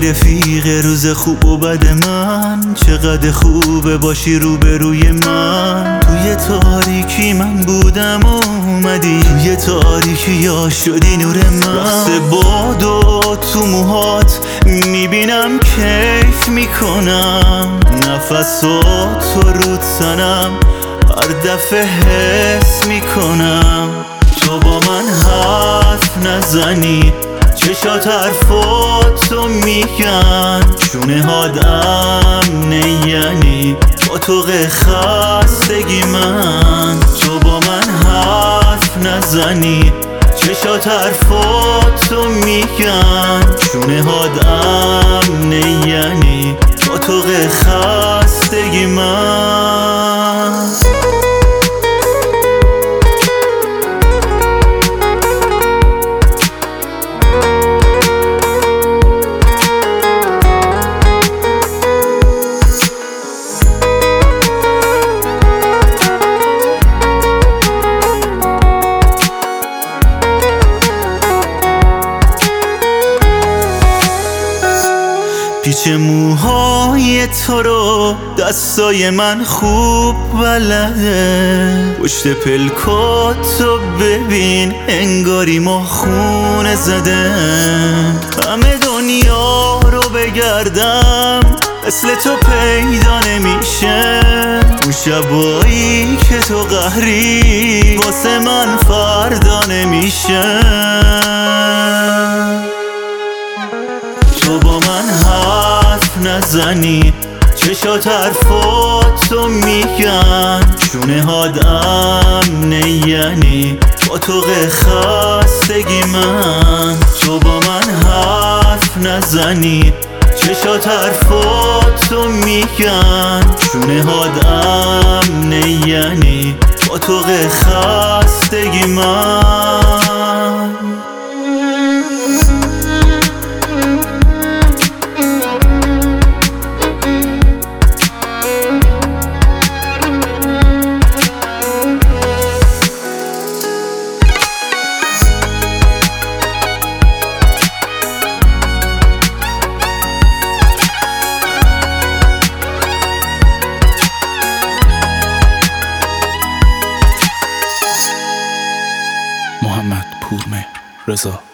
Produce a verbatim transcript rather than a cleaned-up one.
رفیق روز خوب و بد من، چقدر خوبه باشی روبروی من. توی تاریکی من بودم و اومدی، توی تاریکی یا شدی نور من. رقص بادو تو موهات میبینم کیف میکنم، نفساتو رو تنم هر دفعه حس میکنم. تو با من حرف نزنی، چشات حرفاتو میگن، چونه هاد امنه یعنی با تو خستگی من. تو با من حرف نزنی، چشات حرفاتو میگن، چونه هاد امنه یعنی با تو خستگی من. پیچ موهای تو رو دستای من خوب بلده، پشت پلکاتو ببین انگاری ما خونه زده. همه دنیا رو بگردم مثل تو پیدا نمیشه، اون شبایی که تو قهری واسه من فردا نمیشه. تو با من حرف نزنی، چشات حرفاتو میگن، چونه هاد امنه یعنی با تو خستگی من. تو با من حرف نزنی، چشات حرفاتو میگن، چونه هاد امنه یعنی با تو خستگی من. محمد پورمهر رضا